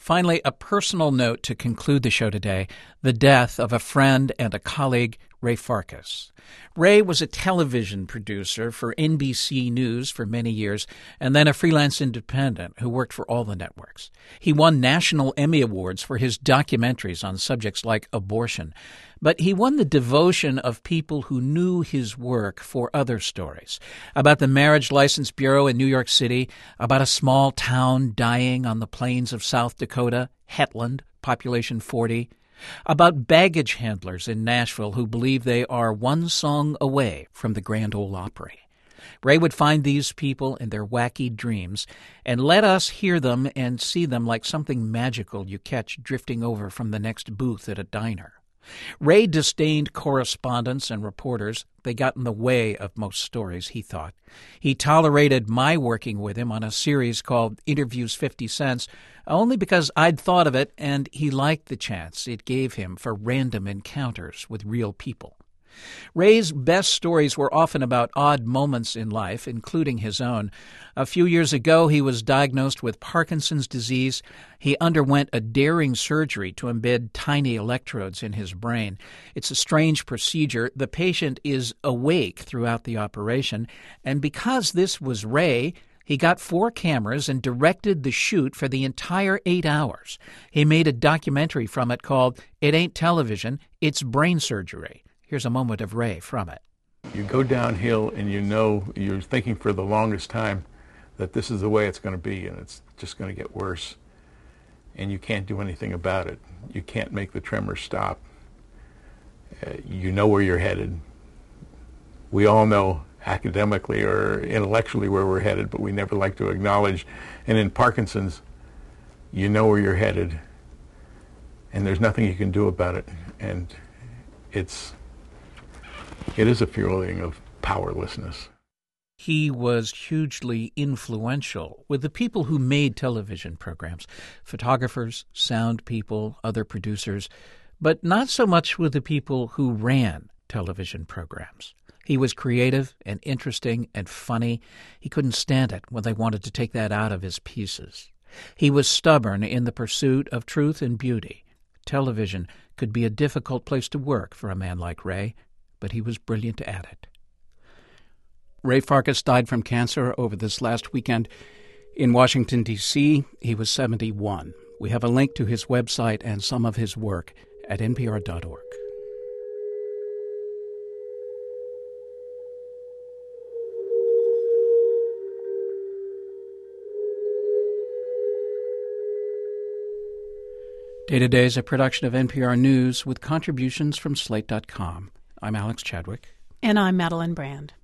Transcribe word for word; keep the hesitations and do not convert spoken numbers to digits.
Finally, a personal note to conclude the show today, the death of a friend and a colleague, Ray Farkas. Ray was a television producer for N B C News for many years and then a freelance independent who worked for all the networks. He won national Emmy Awards for his documentaries on subjects like abortion, but he won the devotion of people who knew his work for other stories, about the Marriage License Bureau in New York City, about a small town dying on the plains of South Dakota, Hetland, population forty, about baggage handlers in Nashville who believe they are one song away from the Grand Ole Opry. Ray would find these people in their wacky dreams and let us hear them and see them like something magical you catch drifting over from the next booth at a diner. Ray disdained correspondents and reporters. They got in the way of most stories, he thought. He tolerated my working with him on a series called Interviews fifty cents only because I'd thought of it and he liked the chance it gave him for random encounters with real people. Ray's best stories were often about odd moments in life, including his own. A few years ago, he was diagnosed with Parkinson's disease. He underwent a daring surgery to embed tiny electrodes in his brain. It's a strange procedure. The patient is awake throughout the operation, and because this was Ray, he got four cameras and directed the shoot for the entire eight hours. He made a documentary from it called It Ain't Television, It's Brain Surgery. Here's a moment of Ray from it. You go downhill and you know you're thinking for the longest time that this is the way it's going to be and it's just going to get worse. And you can't do anything about it. You can't make the tremor stop. Uh, you know where you're headed. We all know academically or intellectually where we're headed, but we never like to acknowledge. And in Parkinson's, you know where you're headed and there's nothing you can do about it. And it's It is a feeling of powerlessness. He was hugely influential with the people who made television programs, photographers, sound people, other producers, but not so much with the people who ran television programs. He was creative and interesting and funny. He couldn't stand it when they wanted to take that out of his pieces. He was stubborn in the pursuit of truth and beauty. Television could be a difficult place to work for a man like Ray, but he was brilliant at it. Ray Farkas died from cancer over this last weekend in Washington, D C He was seventy-one. We have a link to his website and some of his work at N P R dot org. Day to Day is a production of N P R News with contributions from Slate dot com. I'm Alex Chadwick. And I'm Madeline Brand.